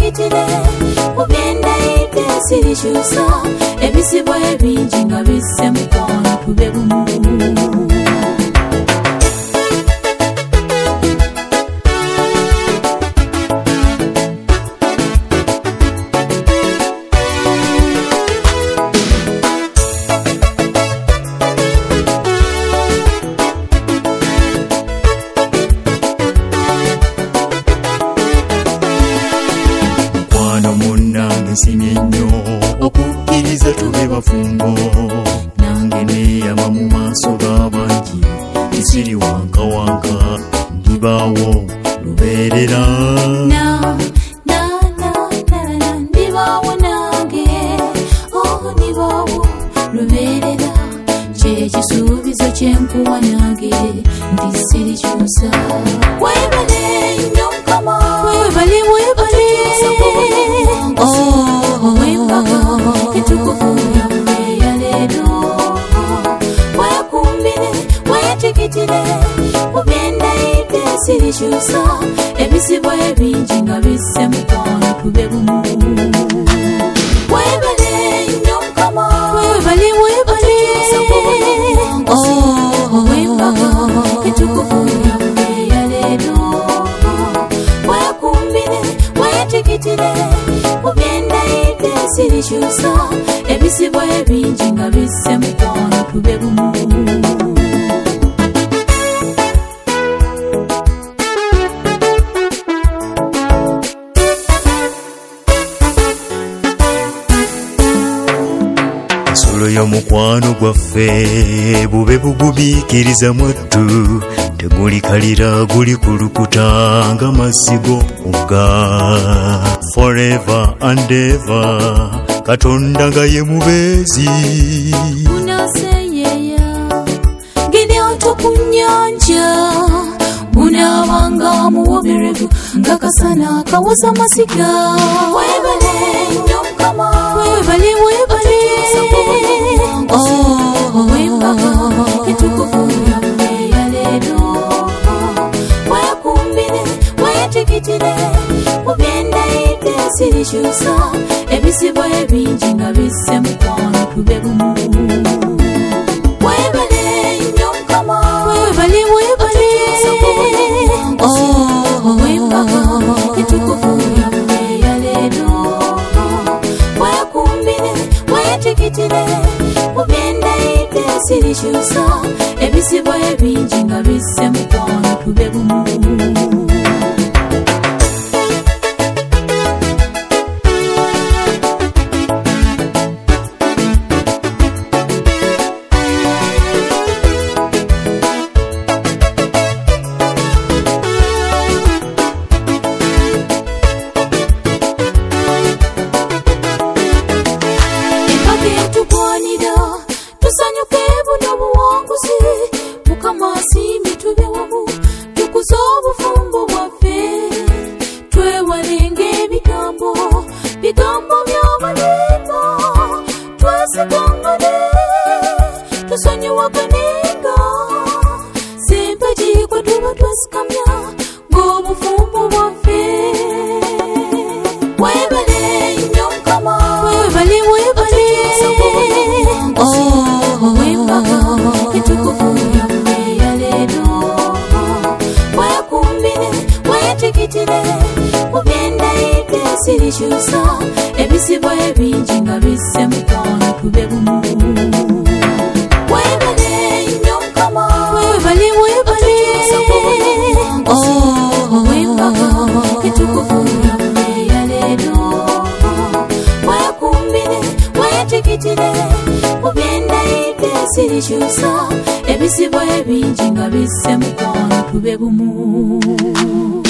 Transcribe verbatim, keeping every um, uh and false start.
wetikitire mugenda ide sirikyusa ebizibu ebingi nga bisse mukwano tube bumu. Nsimye nnyo okukkiriza tube bafumbo nange neeyama mu maaso g'abangi nsiri wanka wanka ndibaawo lubeerera ndibaawo nange oh ndibaawo lubeerera kyekisuubizo kyenkuwa nange nti sirikyusa. Webale nnyo Mukama webale webale mugenda ide sirikyusa ebizibu ebingi nga bisse mukwano tube bumu. Webale nnyo Mukama webale webale etukuvu yaffe ya leero wekumbire wetikitire mugenda ide sirikyusa ebizibu ebingi nga bisse mukwano tube bumu. Ensolo y'omukwano gwaffe bube bugubiikiriza mwattu tegulikalira gulikulukuta nga masigo mugga. Forever and ever Katonda nga ye mubeezi unaseyeya gende oto ku nnyanja bunaabanga muwomerevu nga kasana kawoza masiga. Webale nnyo Mukama webale webale etukuvu yaffe ya leero wekumbire wetikitire mugenda ide sirikyusa ebizibu ebingi nga bisse mukwano tube bumu. Webale nnyo Mukama webale webale etukuvu yaffe ya leero wekumbire wetikitire mugenda ide sirikyusa ebizibu ebingi nga bisse mukwano tube bumu. Tusanyuke buno buwanguzi Mukama asiimye tube wamu tukuze obufumbo bwaffe twewalenge ebigambo bigambo by'abalimba twesigangane tusonyiwaganenga sempagi kwe tuba twesikamya ng'obufumbo bwaffe. Webale nnyo Mukama webale webale etukuvu yaffe ya leero wekumbire wetikitire mugenda ide sirikyusa ebizibu ebingi nga bisse mukwano tube bumu. Webale nnyo Mukama webale webale etukuvu yaffe ya leero wekumbire wetikitire mugenda ide sirikyusa ebizibu ebingi nga bisse mukwano tube bumu.